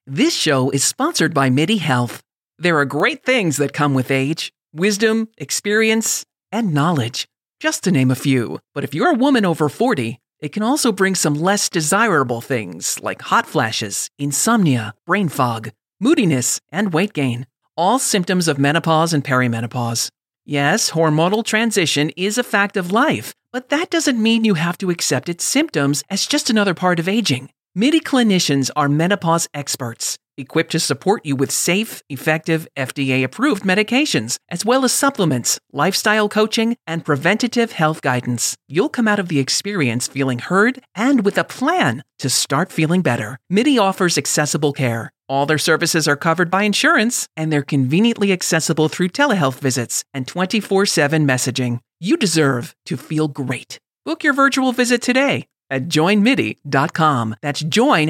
This show is sponsored by MIDI Health. There are great things that come with age: wisdom, experience, and knowledge, just to name a few. But if you're a woman over 40, it can also bring some less desirable things like hot flashes, insomnia, brain fog, moodiness, and weight gain, all symptoms of menopause and perimenopause. Yes, hormonal transition is a fact of life, but that doesn't mean you have to accept its symptoms as just another part of aging. MIDI clinicians are menopause experts, equipped to support you with safe, effective, FDA-approved medications, as well as supplements, lifestyle coaching, and preventative health guidance. You'll come out of the experience feeling heard and with a plan to start feeling better. MIDI offers accessible care. All their services are covered by insurance, and they're conveniently accessible through telehealth visits and 24/7 messaging. You deserve to feel great. Book your virtual visit today at joinmidi.com. That's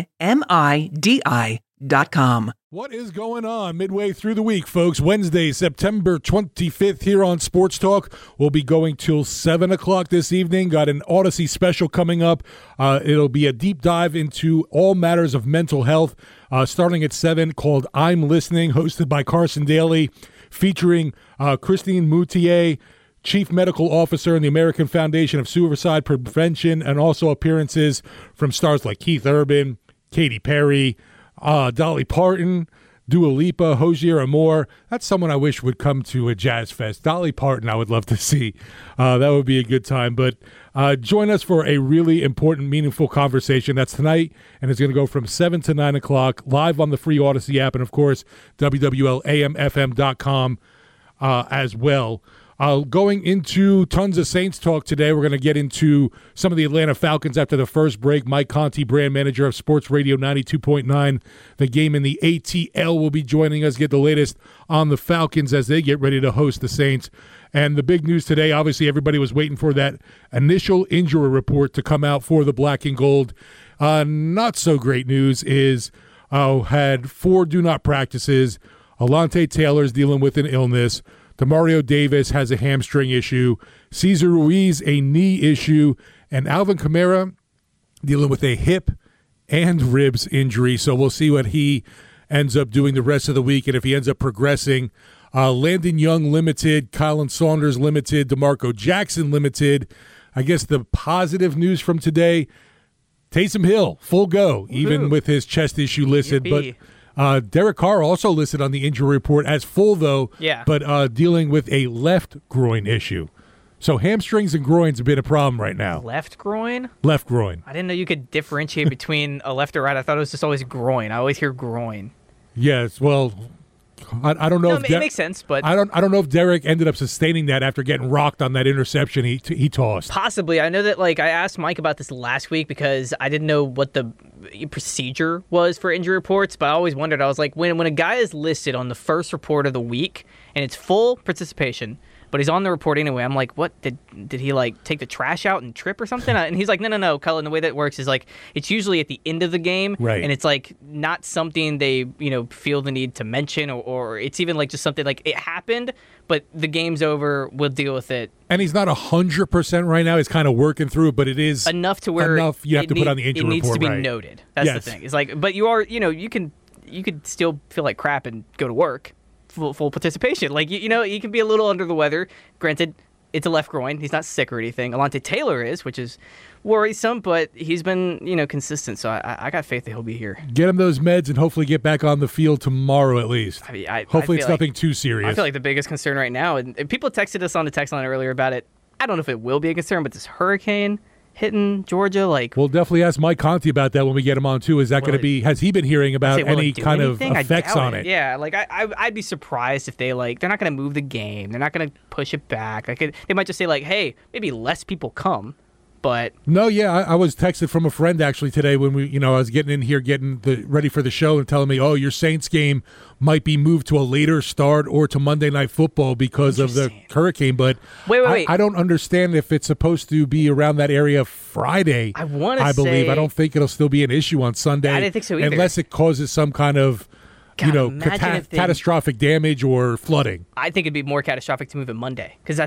joinmidi.com. What is going on midway through the week, folks? Wednesday, September 25th here on Sports Talk. We'll be going till 7 o'clock this evening. Got an Odyssey special coming up. It'll be a deep dive into all matters of mental health, starting at 7, called I'm Listening, hosted by Carson Daly, featuring Christine Moutier, Chief Medical Officer in the American Foundation of Suicide Prevention, and also appearances from stars like Keith Urban, Katy Perry, Dolly Parton, Dua Lipa, Hozier, and more. That's someone I wish would come to a jazz fest. Dolly Parton I would love to see. That would be a good time. But join us for a really important, meaningful conversation. That's tonight, and it's going to go from 7 to 9 o'clock, live on the free Odyssey app, and, of course, WWLAMFM.com as well. Going into tons of Saints talk today. We're going to get into some of the Atlanta Falcons after the first break. Mike Conti, brand manager of Sports Radio 92.9, the game in the ATL, will be joining us, get the latest on the Falcons as they get ready to host the Saints. And the big news today, obviously everybody was waiting for that initial injury report to come out for the Black and Gold. Not so great news is had 4 do-not practices. Alontae Taylor's dealing with an illness. Demario Davis has a hamstring issue. Cesar Ruiz, a knee issue. And Alvin Kamara dealing with a hip and ribs injury. So we'll see what he ends up doing the rest of the week and if he ends up progressing. Landon Young limited, Kylan Saunders limited, DeMarco Jackson limited. I guess the positive news from today, Taysom Hill, full go, even with his chest issue listed. Yippee. But Derek Carr also listed on the injury report as full, though, but dealing with a left groin issue. So hamstrings and groins have been a problem right now. Left groin? Left groin. I didn't know you could differentiate between a left or right. I thought it was just always groin. I always hear groin. Yes, well, I don't know. It makes sense, but I don't know if Derek ended up sustaining that after getting rocked on that interception he tossed. Possibly. I know that I asked Mike about this last week because I didn't know what the procedure was for injury reports, but I always wondered. I was like, when a guy is listed on the first report of the week and it's full participation, but he's on the report anyway, I'm like, what, did he take the trash out and trip or something? And he's like, no, Cullen, the way that works is it's usually at the end of the game, right? And it's not something they feel the need to mention, or it's even just something it happened, but the game's over, we'll deal with it. And he's not 100% right now. He's kind of working through it, but it is enough to where you have to put on the injury report. It needs to be right. noted. That's the thing. It's but you are, you could still feel like crap and go to work. Full participation. You can be a little under the weather. Granted, it's a left groin. He's not sick or anything. Alontae Taylor is, which is worrisome, but he's been, consistent. So I got faith that he'll be here. Get him those meds and hopefully get back on the field tomorrow at least. Hopefully it's nothing too serious. I feel like the biggest concern right now, and people texted us on the text line earlier about it. I don't know if it will be a concern, but this hurricane hitting Georgia, we'll definitely ask Mike Conti about that when we get him on too. Is that going to be? Has he been hearing about any kind of effects on it? Yeah, I'd be surprised if they're not going to move the game. They're not going to push it back. They might just say hey, maybe less people come. But no, yeah, I was texted from a friend actually today when I was getting in here, ready for the show, and telling me, oh, your Saints game might be moved to a later start or to Monday Night Football because of the hurricane. But wait. I don't understand if it's supposed to be around that area Friday. I believe. I don't think it'll still be an issue on Sunday. I didn't think so either. Unless it causes some kind of catastrophic damage or flooding. I think it'd be more catastrophic to move it Monday because I think there's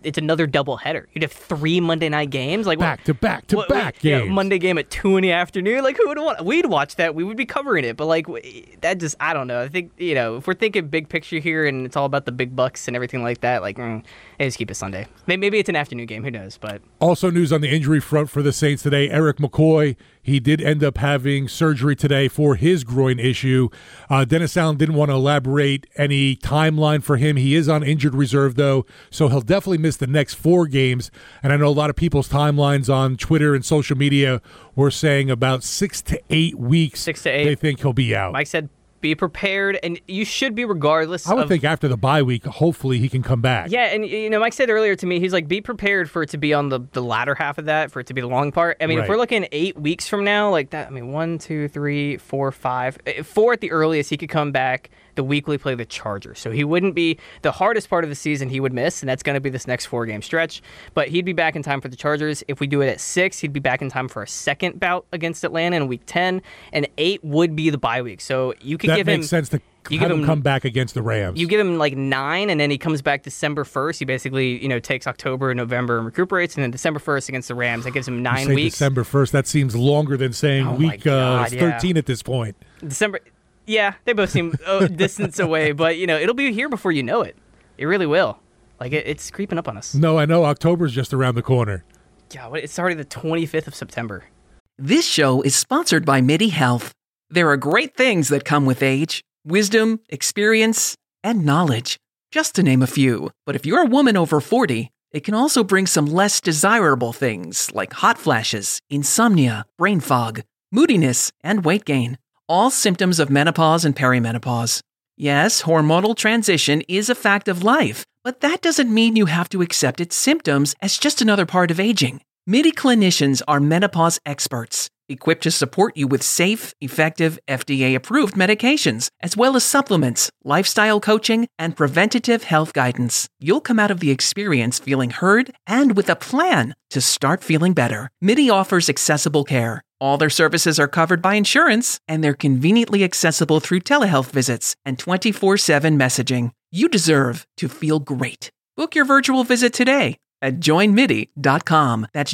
it's another doubleheader. You'd have 3 Monday night games, like back to back games. Yeah, Monday game at 2 in the afternoon. Like, who would want? We'd watch that. We would be covering it. But like that, just I don't know. I think if we're thinking big picture here and it's all about the big bucks and everything like that, like just keep it Sunday. Maybe it's an afternoon game. Who knows? But also news on the injury front for the Saints today. Erik McCoy, he did end up having surgery today for his groin issue. Dennis Allen didn't want to elaborate any timeline for him. He is on injured reserve, though, so he'll definitely miss the next 4 games. And I know a lot of people's timelines on Twitter and social media were saying about 6 to 8 weeks. 6 to 8. They think he'll be out. Mike said, be prepared, and you should be regardless. I would think after the bye week, hopefully he can come back. Yeah, and Mike said earlier to me, he's like, be prepared for it to be on the latter half of that, for it to be the long part. I mean, Right. If we're looking 8 weeks from now, like that, 1, 2, 3, 4, 5, 4 at the earliest, he could come back the week we play the Chargers. So he wouldn't be the hardest part of the season he would miss, and that's going to be this next 4-game stretch. But he'd be back in time for the Chargers. If we do it at 6, he'd be back in time for a second bout against Atlanta in Week 10, and 8 would be the bye week. So you could give him... That makes sense to have him come back against the Rams. You give him like 9, and then he comes back December 1st. He basically, takes October and November and recuperates, and then December 1st against the Rams. That gives him 9 weeks. December 1st, that seems longer than saying week 13 at this point. December... Yeah, they both seem distance away, but, it'll be here before you know it. It really will. Like, it's creeping up on us. No, I know. October's just around the corner. Yeah, it's already the 25th of September. This show is sponsored by MIDI Health. There are great things that come with age: wisdom, experience, and knowledge, just to name a few. But if you're a woman over 40, it can also bring some less desirable things like hot flashes, insomnia, brain fog, moodiness, and weight gain. All symptoms of menopause and perimenopause. Yes, hormonal transition is a fact of life, but that doesn't mean you have to accept its symptoms as just another part of aging. MIDI clinicians are menopause experts, equipped to support you with safe, effective, FDA-approved medications, as well as supplements, lifestyle coaching, and preventative health guidance. You'll come out of the experience feeling heard and with a plan to start feeling better. MIDI offers accessible care. All their services are covered by insurance, and they're conveniently accessible through telehealth visits and 24/7 messaging. You deserve to feel great. Book your virtual visit today at joinmidi.com. That's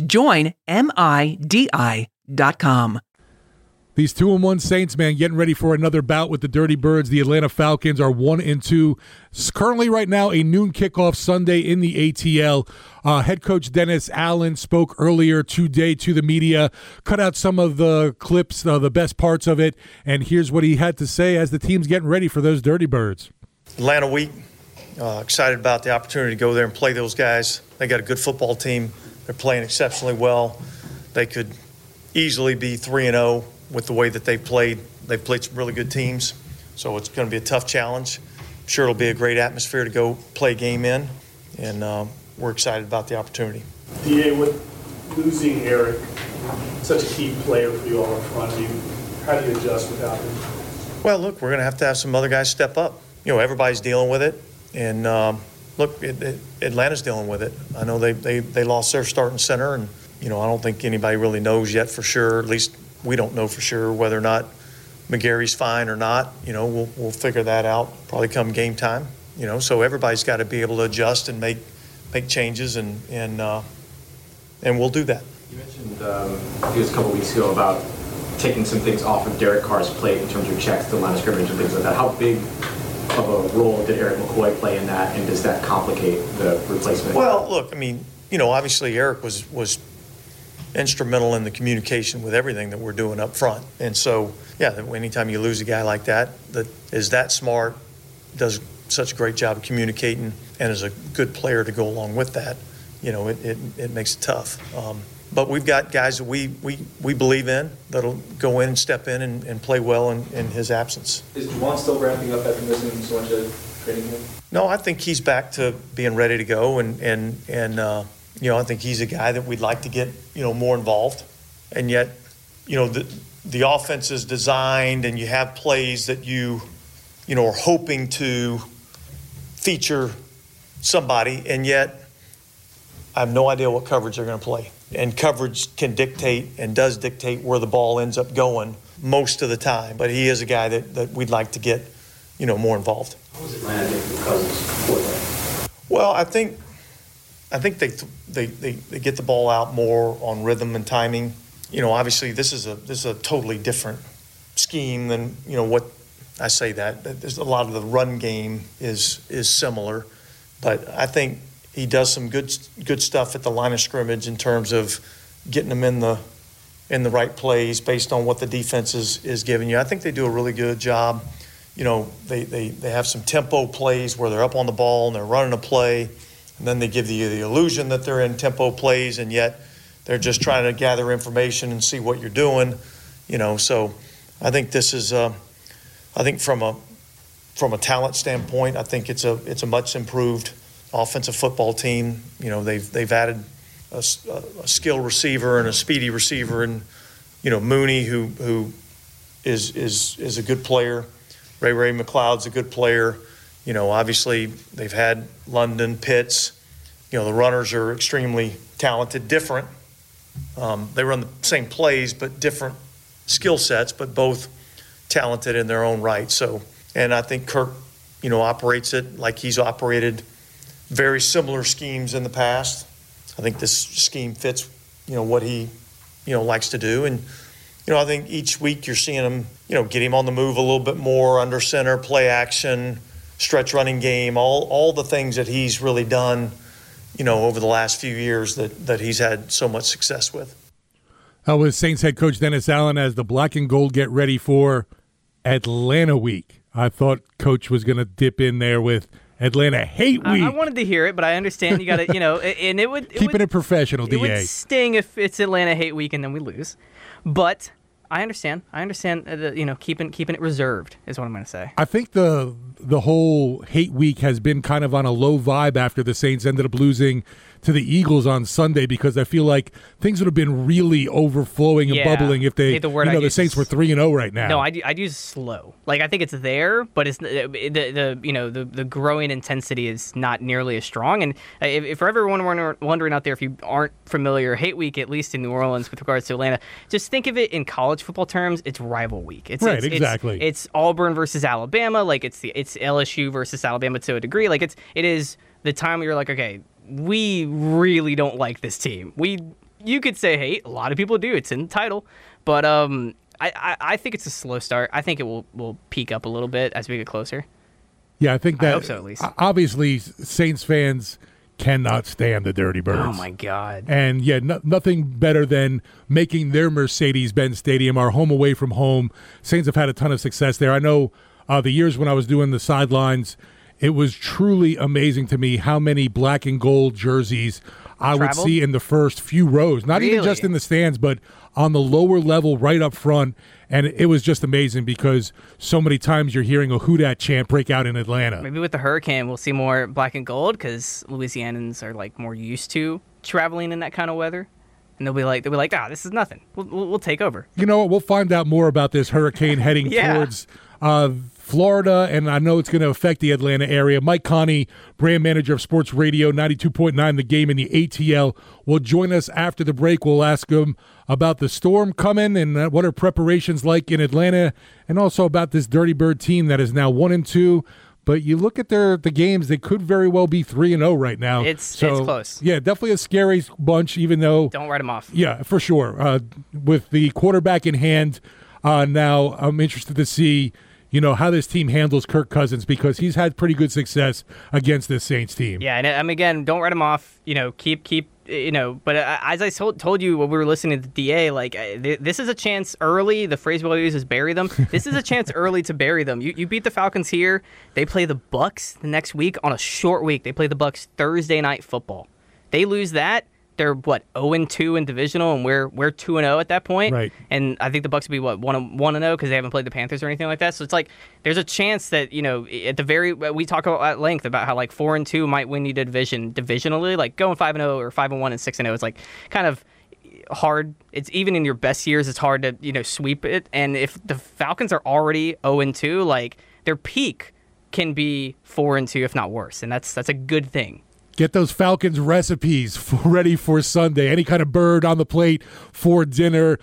joinmidi.com. These 2-1 Saints, man, getting ready for another bout with the Dirty Birds. The Atlanta Falcons are 1-2. Currently, right now, a noon kickoff Sunday in the ATL. Head coach Dennis Allen spoke earlier today to the media, cut out some of the clips, the best parts of it, and here's what he had to say as the team's getting ready for those Dirty Birds. Atlanta week. Excited about the opportunity to go there and play those guys. They got a good football team. They're playing exceptionally well. They could easily be 3-0 with the way that they've played. They've played some really good teams, so it's going to be a tough challenge. I'm sure it'll be a great atmosphere to go play a game in, and we're excited about the opportunity. DA, with losing Erik, such a key player for you all in front of you, how do you adjust without him? Well, look, we're going to have some other guys step up. Everybody's dealing with it, and look, Atlanta's dealing with it. I know they lost their starting center, and I don't think anybody really knows yet for sure. At least we don't know for sure whether or not McGary's fine or not. We'll figure that out probably come game time. So everybody's got to be able to adjust and make changes, and we'll do that. You mentioned I think it was a couple weeks ago about taking some things off of Derek Carr's plate in terms of checks, the line of scrimmage, and things like that. How big of a role did Erik McCoy play in that, and does that complicate the replacement? Well, look, obviously Erik was instrumental in the communication with everything that we're doing up front. And so, anytime you lose a guy like that is that smart, does such a great job of communicating, and is a good player to go along with that, it makes it tough. But we've got guys that we believe in that'll go in and step in and play well in his absence. Is Juwan still ramping up after missing so much of training camp? No, I think he's back to being ready to go, and I think he's a guy that we'd like to get, more involved. And yet, the offense is designed, and you have plays that you are hoping to feature somebody, and yet I have no idea what coverage they're going to play. And coverage can dictate and does dictate where the ball ends up going most of the time. But he is a guy that we'd like to get, more involved. How was Atlanta different from Cousins before that? Well, I think I think they get the ball out more on rhythm and timing. Obviously this is a totally different scheme than what I say that. There's a lot of the run game is similar, but I think he does some good stuff at the line of scrimmage in terms of getting them in the right plays based on what the defense is giving you. I think they do a really good job. They have some tempo plays where they're up on the ball and they're running a play, and then they give you the illusion that they're in tempo plays, and yet they're just trying to gather information and see what you're doing. So I think this is I think from a talent standpoint, I think it's a much improved offensive football team. They've added a skilled receiver and a speedy receiver, and Mooney, who is a good player. Ray McLeod's a good player. Obviously they've had London, Pitts. The runners are extremely talented, different. They run the same plays but different skill sets, but both talented in their own right. So, and I think Kirk, operates it like he's operated very similar schemes in the past. I think this scheme fits, what he, likes to do. And, I think each week you're seeing him, get him on the move a little bit more, under center, play action, stretch running game, all the things that he's really done, over the last few years that he's had so much success with. That was Saints head coach Dennis Allen as the black and gold get ready for Atlanta week. I thought Coach was going to dip in there with Atlanta hate week. I wanted to hear it, but I understand you got to, and it would keeping it professional. It would sting if it's Atlanta hate week and then we lose, but I understand. Keeping it reserved is what I'm going to say. I think the whole hate week has been kind of on a low vibe after the Saints ended up losing to the Eagles on Sunday, because I feel like things would have been really overflowing and bubbling if they, the Saints were 3-0 right now. No, I'd use slow. Like, I think it's there, but it's the growing intensity is not nearly as strong. And if for everyone wondering out there, if you aren't familiar, hate week, at least in New Orleans with regards to Atlanta, just think of it in college football terms. It's rival week. Exactly. It's Auburn versus Alabama. Like it's LSU versus Alabama to a degree. Like it is the time where you're like, okay, we really don't like this team. You could say hate. A lot of people do. It's in the title. But I think it's a slow start. I think it will peak up a little bit as we get closer. Yeah, I think that. I hope so, at least. Obviously, Saints fans cannot stand the Dirty Birds. Oh, my God. And, nothing better than making their Mercedes-Benz Stadium our home away from home. Saints have had a ton of success there. I know the years when I was doing the sidelines, it was truly amazing to me how many black and gold jerseys I would see in the first few rows. Not even just in the stands, but on the lower level right up front. And it was just amazing because so many times you're hearing a "Who Dat" chant break out in Atlanta. Maybe with the hurricane, we'll see more black and gold because Louisianans are more used to traveling in that kind of weather. And they'll be like, this is nothing. We'll take over. You know what? We'll find out more about this hurricane heading towards Florida, and I know it's going to affect the Atlanta area. Mike Conti, brand manager of Sports Radio 92.9 The Game in the ATL, will join us after the break. We'll ask him about the storm coming and what are preparations like in Atlanta, and also about this Dirty Bird team that is now 1-2. But you look at the games; they could very well be 3-0 right now. It's close. Yeah, definitely a scary bunch. Even though don't write them off. Yeah, for sure. With the quarterback in hand, now I'm interested to see how this team handles Kirk Cousins, because he's had pretty good success against this Saints team. Yeah, and again, don't write him off. Keep. But as I told you when we were listening to the DA, this is a chance early. The phrase we'll use is bury them. This is a chance early to bury them. You beat the Falcons here. They play the Bucks the next week on a short week. They play the Bucks Thursday Night Football. They lose that. They're 0-2 in divisional, and we're 2-0 at that point. Right. And I think the Bucks would be 1-0 because they haven't played the Panthers or anything like that. So it's there's a chance that at the very we talk at length about how 4-2 might win you the division divisionally. Going 5-0 or 5-1 and 6-0. It's kind of hard. It's even in your best years, it's hard to sweep it. And if the Falcons are already 0-2, their peak can be 4-2 if not worse, and that's a good thing. Get those Falcons recipes ready for Sunday. Any kind of bird on the plate for dinner.